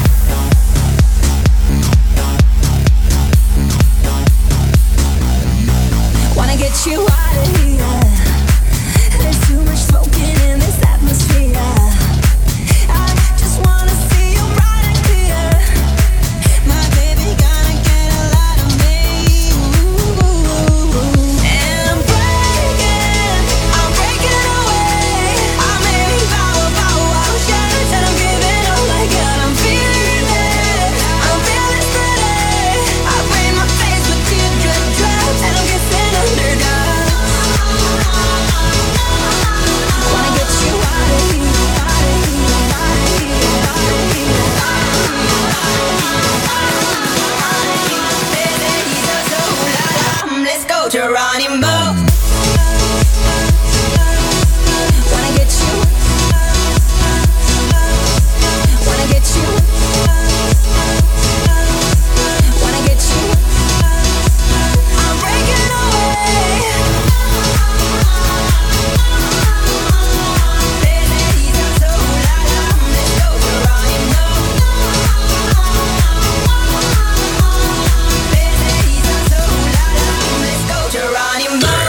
Wanna get you out of here. There's too much smoking in this atmosphere. I just wanna see you bright and clear. My baby gonna get a lot of me. Ooh. And I'm breaking, I'm breaking away. I'm aiming power, power, power shots, and I'm giving all I got. I'm fearless, I'm fearless today. I paint my face with teardrop drops, and I'm kissing underdogs. Wanna get you out of here, out of here, out of here, out of here, out of here. Let's go Geronimo. Wanna get you, wanna get you, wanna get you. I'm breaking away. There's a he's not so la la, let's go Geronimo. There's a he's not so la la, let's go Geronimo.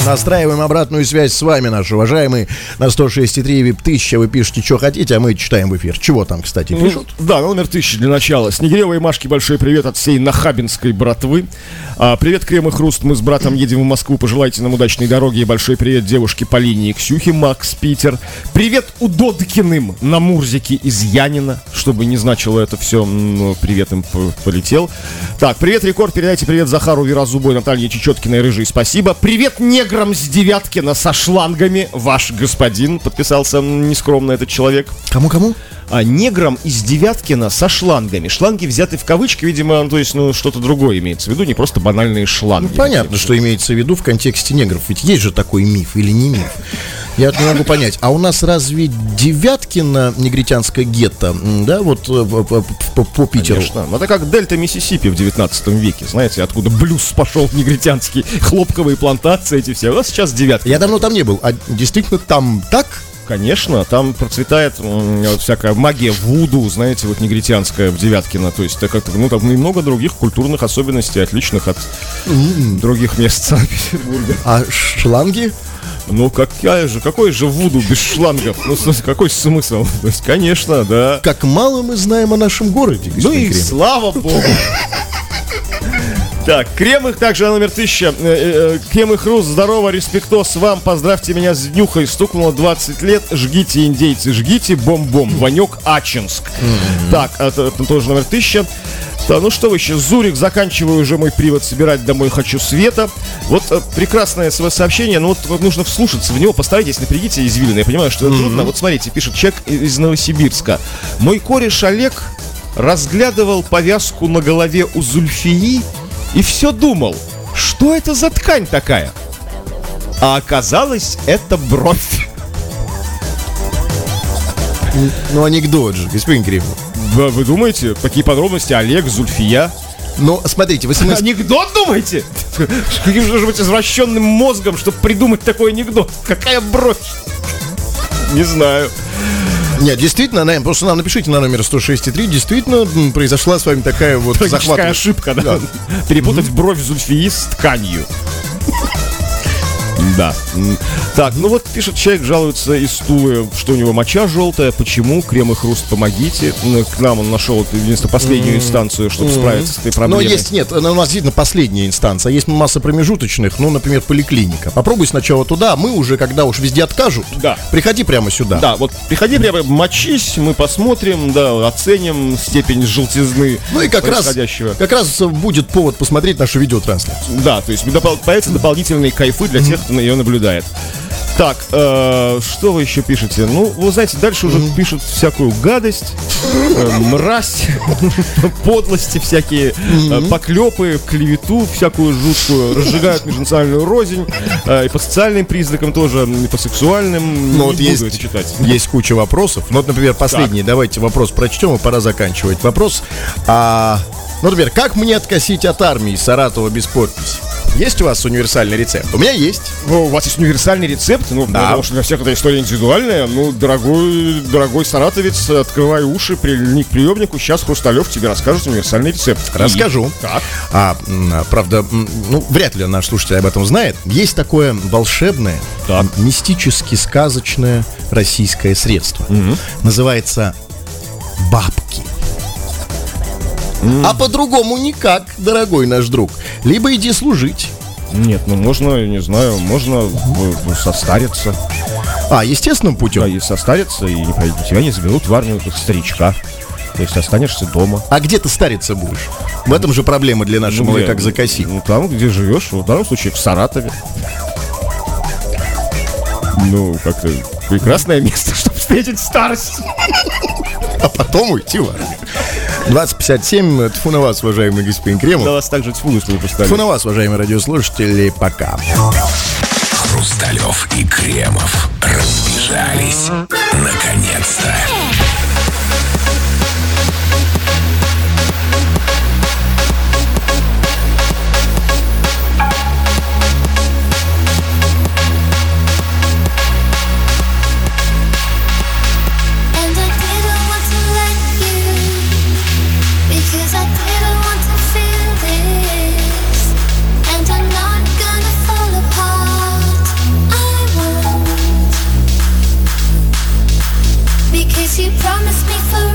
Настраиваем обратную связь с вами, наши уважаемые, на сто шесть и три вип тысяча. Вы пишете, что хотите, а мы читаем в эфир. Чего там, кстати, пишут? Ну, да, номер тысяча для начала. Снегиревой Машке большой привет от всей нахабинской братвы. А, привет, Крем и Хруст. Мы с братом едем в Москву. Пожелайте нам удачной дороги. И большой привет девушке Полине и Ксюхе. Макс, Питер. Привет Удодкиным на Мурзике из Янина. Чтобы не значило это все, ну, привет им полетел. Так, привет, Рекорд. Передайте привет Захару Верозубой, Наталье Чечеткиной, Рыжей. Спасибо. Привет неграм с Девяткина со шлангами. Ваш господин. Подписался нескромно этот человек. Кому-кому? А неграм из Девяткина со шлангами. Шланги взяты в кавычки, видимо, то есть, ну, что-то другое имеется в виду, не просто банальные шланги. Ну, понятно, что имеется в виду в контексте негров. Ведь есть же такой миф или не миф? Я не могу понять. А у нас разве Девяткино, негритянское гетто, да, вот по, по, по, по Питеру? Конечно. Ну, это как дельта Миссисипи в девятнадцатом веке. Знаете, откуда блюз пошел негритянский, хлопковые плантации эти все. У нас сейчас Девяткино. Я давно там не был. А действительно там так? Конечно, там процветает м, всякая магия вуду, знаете, вот негритянская в Девяткино. То есть, как-то, ну, там и много других культурных особенностей, отличных от mm. других мест Санкт-Петербурга. А шланги? Ну, какая же, какой же вуду без шлангов? Ну, какой смысл? То есть, конечно, да. Как мало мы знаем о нашем городе, ну и Крем. Слава богу. Так, Крем их также номер тысяча. Крем и Хруст, здорово, респектос вам. Поздравьте меня с днюхой. Стукнуло двадцать лет. Жгите, индейцы, жгите. Бом-бом. Ванек, Ачинск. Mm-hmm. Так, это, это тоже номер тысяча. Да, ну что вы еще, Зурик, заканчиваю уже мой привод собирать, домой хочу света. Вот э, прекрасное свое сообщение, но вот, вот нужно вслушаться в него, постарайтесь, напрягите извилины. Я понимаю, что это mm-hmm. трудно. Вот смотрите, пишет человек из Новосибирска. Мой кореш Олег разглядывал повязку на голове у Зульфии и все думал, что это за ткань такая? А оказалось, это бровь. Ну, анекдот же, господин Кремов. Вы, вы думаете, такие подробности? Олег, Зульфия. Но смотрите, вы смысл... Анекдот думаете? Каким же должен быть извращенным мозгом, чтобы придумать такой анекдот? Какая бровь? Не знаю. Нет, действительно, наверное, просто нам напишите на номер сто шесть и три. Действительно, произошла с вами такая вот захватывающая ошибка, да? да. Перепутать mm-hmm. бровь Зульфии с тканью. Да. Так, ну вот пишет человек, жалуется из Тулы, что у него моча желтая. Почему? Крем и Хруст, помогите. К нам он нашел единственную последнюю инстанцию, чтобы mm-hmm. справиться с этой проблемой. Но есть, нет, у нас действительно последняя инстанция. Есть масса промежуточных, ну, например, поликлиника. Попробуй сначала туда, мы уже, когда уж везде откажут, да. приходи прямо сюда. Да, вот приходи прямо, мочись, мы посмотрим, да, оценим степень желтизны. Ну и как раз, как раз будет повод посмотреть нашу видеотрансляцию. Да, то есть появятся дополнительные кайфы для тех, кто ее наблюдает. Так, э, что вы еще пишете? Ну, вы знаете, дальше уже mm-hmm. пишут всякую гадость, э, мразь, подлости всякие, mm-hmm. э, поклепы, клевету всякую жуткую, разжигают межнациональную рознь, э, и по социальным признакам тоже, и по сексуальным. Ну, вот есть, читать. Есть куча вопросов. Ну, вот, например, последний, так. давайте вопрос прочтем, и пора заканчивать. Вопрос, а, ну, например, как мне откосить от армии Саратова без подписи? Есть у вас универсальный рецепт? У меня есть. Ну, у вас есть универсальный рецепт? Ну, да. Потому что для всех эта история индивидуальная. Ну, дорогой, дорогой саратовец, открывай уши, прильни к приемнику. Сейчас Хрусталев тебе расскажет универсальный рецепт. Расскажу. И... Так. А, правда, ну, вряд ли наш слушатель об этом знает. Есть такое волшебное, так. мистически сказочное российское средство. Угу. Называется бабки. А по-другому никак, дорогой наш друг. Либо иди служить. Нет, ну можно, не знаю, можно состариться. А, естественным путем? Да, и состариться, и тебя не заберут в армию как старичка. То есть останешься дома. А где ты стариться будешь? В этом же проблема для нашей ну, малой, как закоси. Ну, там, где живешь, в данном случае в Саратове. Ну, как-то прекрасное место, чтобы встретить старость. А потом уйти в армию. двадцать пятьдесят семь, тьфу на вас, уважаемый господин Кремов. Да вас также тьфу, если вы поставили. Тьфу на вас, уважаемые радиослушатели, пока. Хрусталев и Кремов разбежались. Наконец-то. Fall apart. you promised me forever.